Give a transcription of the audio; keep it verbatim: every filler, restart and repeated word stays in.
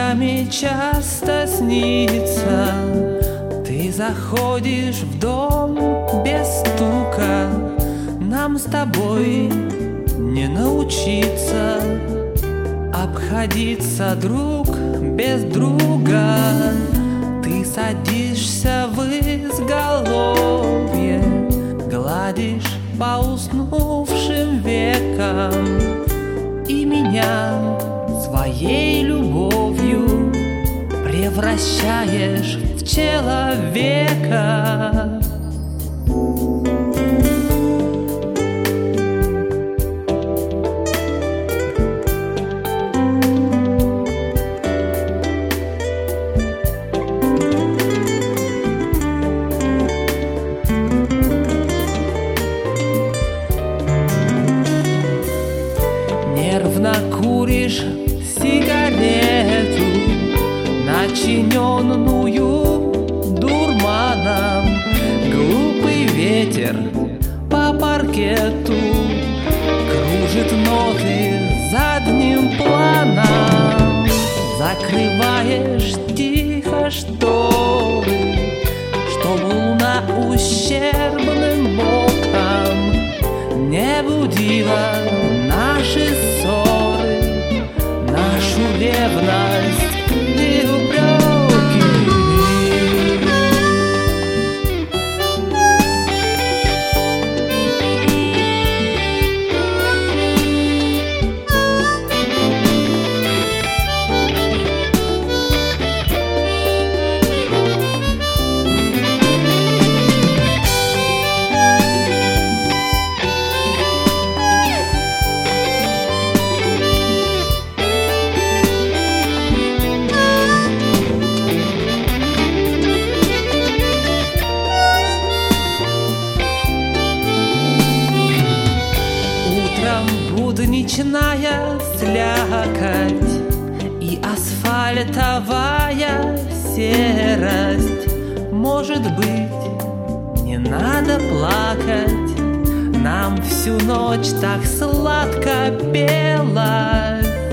Ночами часто снится, ты заходишь в дом без стука. Нам с тобой не научиться обходиться друг без друга. Ты садишься в изголовье, гладишь по уснувшим векам и меня своей любовью превращаешь в человека. Нервно куришь сигарету, начиненную дурманом. Глупый ветер по паркету кружит ноты задним планом. Закрываешь тихо шторы, чтобы луна ущербным боком не будила наши ссоры, нашу ревность и упреки. Будничная слякоть и асфальтовая серость. Может быть, не надо плакать, нам всю ночь так сладко пелось.